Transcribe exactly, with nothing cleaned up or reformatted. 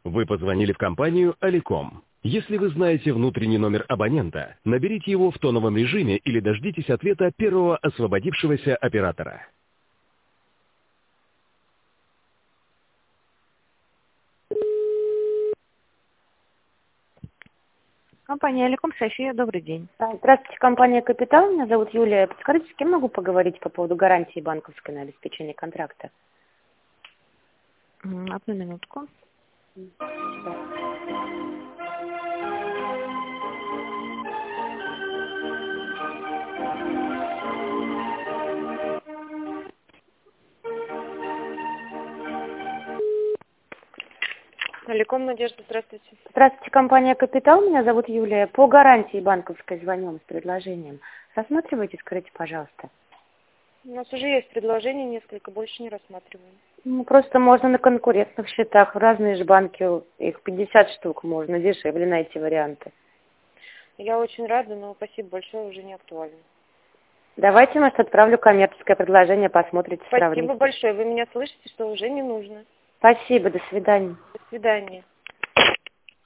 Вы позвонили в компанию Аликом. Если вы знаете внутренний номер абонента, наберите его в тоновом режиме или дождитесь ответа первого освободившегося оператора. Компания Аликом, София, добрый день. Здравствуйте, компания «Капитал». Меня зовут Юлия. Подскажите, с кем могу поговорить по поводу гарантии банковской на обеспечение контракта? М, Одну минутку. Аликом, Надежда, здравствуйте. Здравствуйте, компания «Капитал». Меня зовут Юлия. По гарантии банковской звоним с предложением. Рассматривайте, скажите, пожалуйста. У нас уже есть предложение несколько, больше не рассматриваем. Ну, просто можно на конкурентных счетах. Разные же банки, их пятьдесят штук, можно дешевле найти варианты. Я очень рада, но спасибо большое, уже не актуально. Давайте, может, отправлю коммерческое предложение, посмотрите, Спасибо сравните. большое, вы меня слышите, что уже не нужно. Спасибо, до свидания. До свидания.